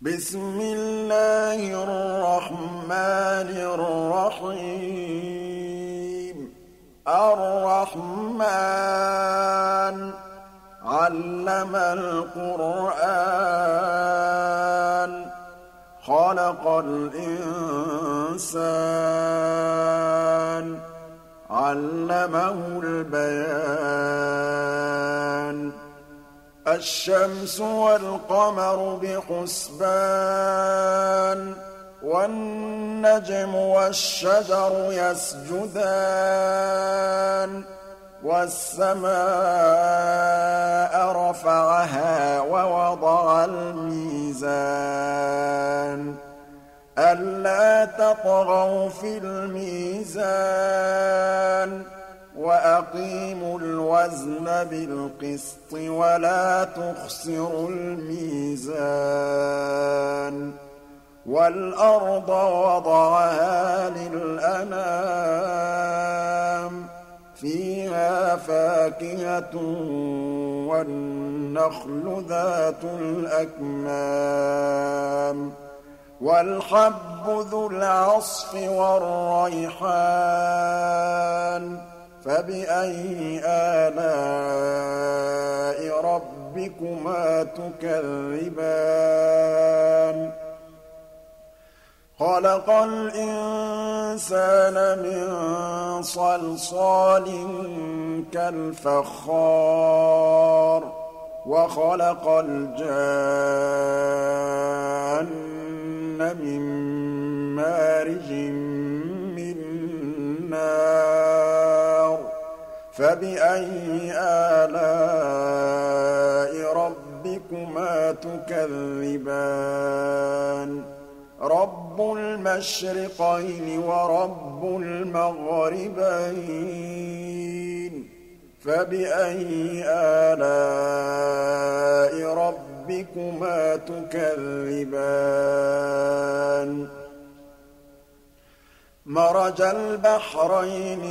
بسم الله الرحمن الرحيم الرحمن علم القرآن خلق الإنسان علمه البيان الشمس والقمر بحسبان والنجم والشجر يسجدان والسماء رفعها ووضع الميزان ألا تطغوا في الميزان وأقيموا الوزن بالقسط ولا تخسروا الميزان والأرض وضعها للأنام فيها فاكهة والنخل ذات الأكمام والحب ذو العصف والريحان فبأي آلاء ربكما تكذبان خلق الإنسان من صلصال كالفخار وخلق الجان من مارج من نار فبأي آلاء ربكما تكذبان رب المشرقين ورب المغربين فبأي آلاء ربكما تكذبان مرج البحرين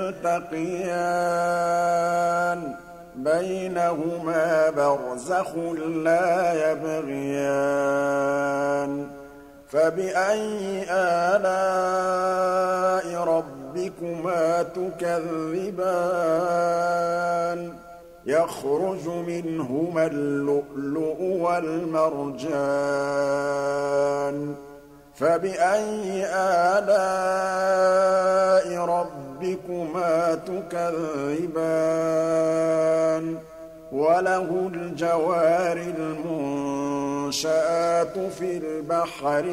يلتقيان بينهما برزخ لا يبغيان فبأي آلاء ربكما تكذبان يخرج منهما اللؤلؤ والمرجان فبأي آلاء ربكما تكذبان وله الجوار المنشآت في البحر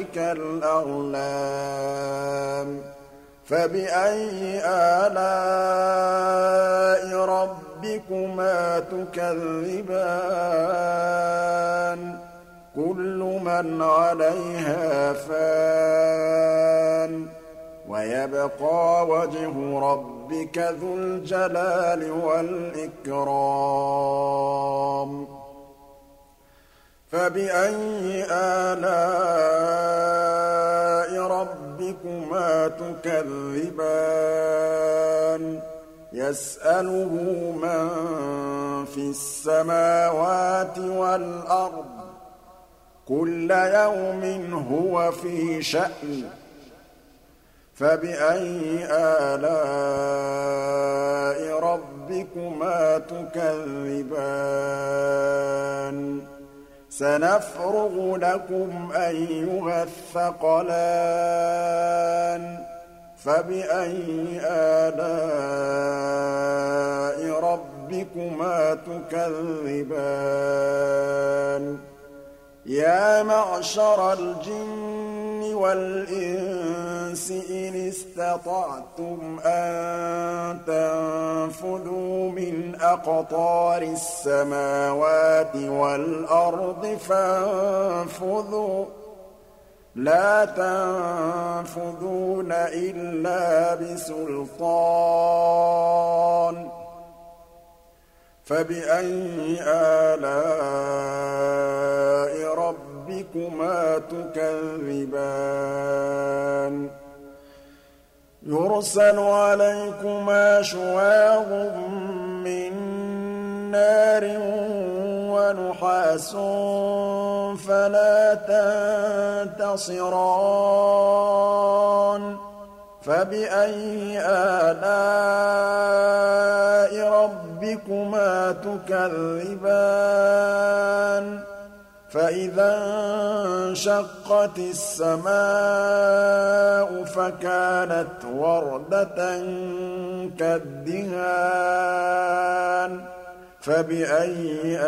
كالأعلام فبأي آلاء ربكما تكذبان كل من عليها فان ويبقى وجه ربك ذو الجلال والإكرام فبأي آلاء ربكما تكذبان يسأله من في السماوات والأرض كل يوم هو في شأن فبأي آلاء ربكما تكذبان سنفرغ لكم أيها الثقلان فبأي آلاء ربكما تكذبان يا معشر الجن والإنس إن استطعتم أن تنفذوا من أقطار السماوات والأرض فانفذوا لا تنفذون إلا بسلطان فبأي آلاء ربكما تكذبان يرسل عليكما شواظ من نار ونحاس فلا تنتصران فبأي آلاء ربكما تكذبان فإذا انشقت السماء فكانت وردة كالدهان فبأي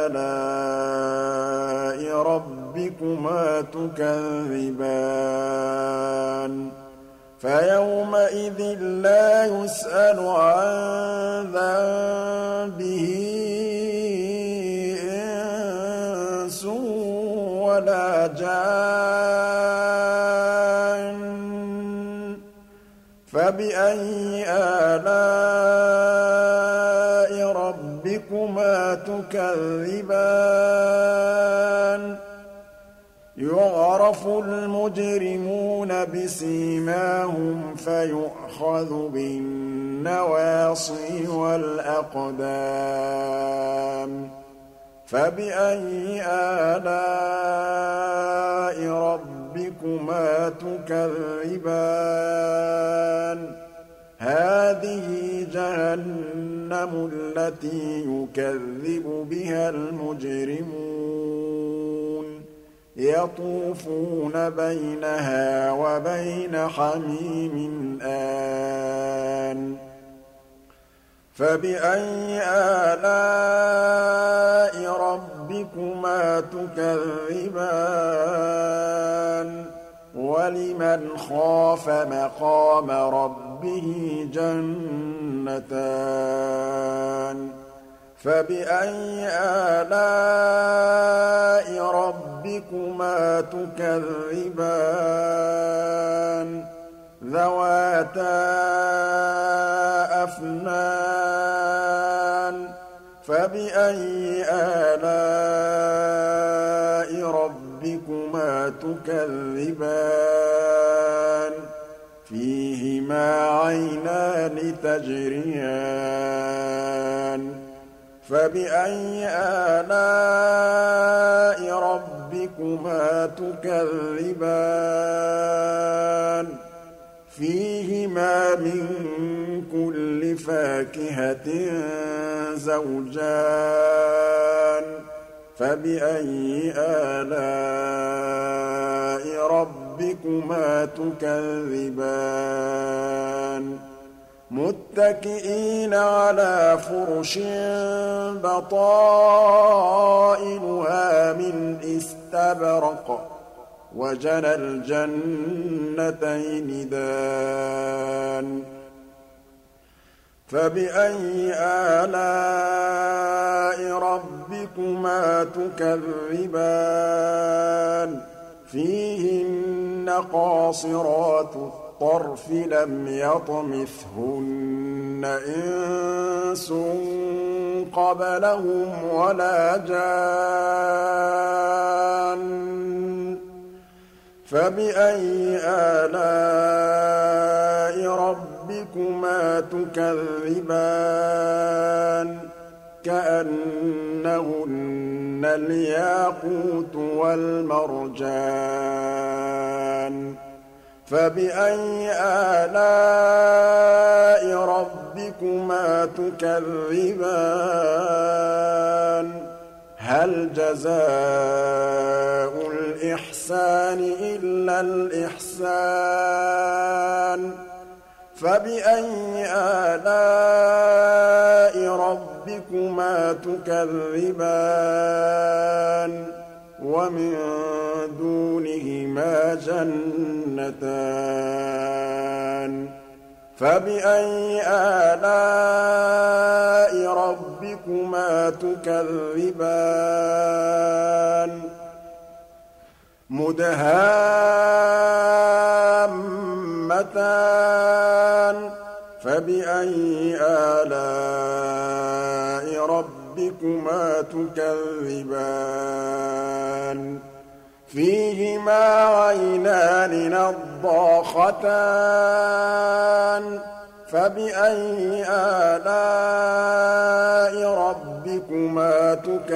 آلاء ربكما تكذبان فيومئذ لا يسأل عن ذنبه إنس ولا جان فبأي آلاء ربكما تكذبان يعرف المجرمون بسيماهم فيؤخذ بالنواصي والأقدام فبأي آلاء ربكما تكذبان هذه جهنم التي يكذب بها المجرمون يطوفون بينها وبين حميم آن فبأي آلاء ربكما تكذبان ولمن خاف مقام ربه جنتان فبأي آلاء ربكما تكذبان ذواتا أفنان فبأي آلاء ربكما تكذبان فيهما عينان تجريان فبأي آلاء ربكما تكذبان فيهما من كل فاكهة زوجان فبأي آلاء ربكما تكذبان متكئين على فرش بطائنها من استبرق وجنى الجنتين دان فبأي آلاء ربكما تكذبان فيهن قاصرات الطرف لم يطمثهن إنس قبلهم ولا جان فبأي آلاء ربكما تكذبان كأنهن الياقوت والمرجان فبأي آلاء ربكما تكذبان هل جزاء الإحسان إلا الإحسان فبأي آلاء ربكما تكذبان ومن دونهما جنتان فبأي آلاء ربكما تكذبان مدهامتان فبأي آلاء ربكما تكذبان فيهما عينان نضاختان فبأي آلاء ربكما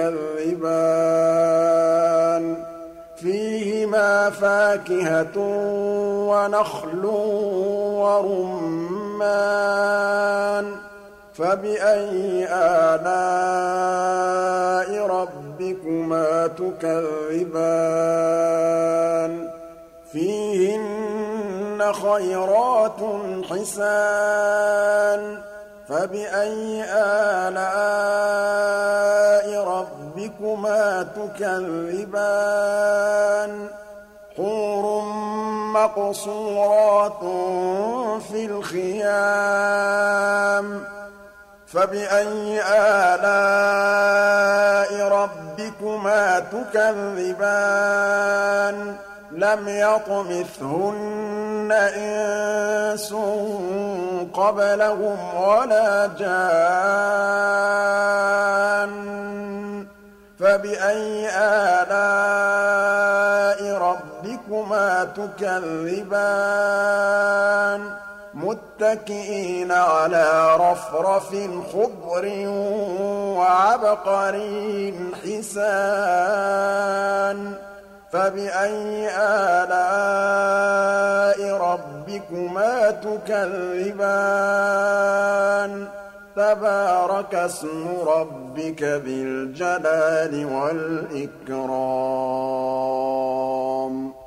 تكذبان فيهما فاكهة ونخل ورمان فبأي آلاء ربكما تكذبان فيهن خيرات حسان فبأي آلاء ربكما تكذبان حور مقصورات في الخيام فبأي آلاء ربكما تكذبان لم يطمثهن إنس قبلهم ولا جان فبأي آلاء ربكما تكذبان متكئين على رفرف خضر وعبقري حسان فبأي آلاء ربكما تكذبان تبارك اسم ربك ذي الجلال والإكرام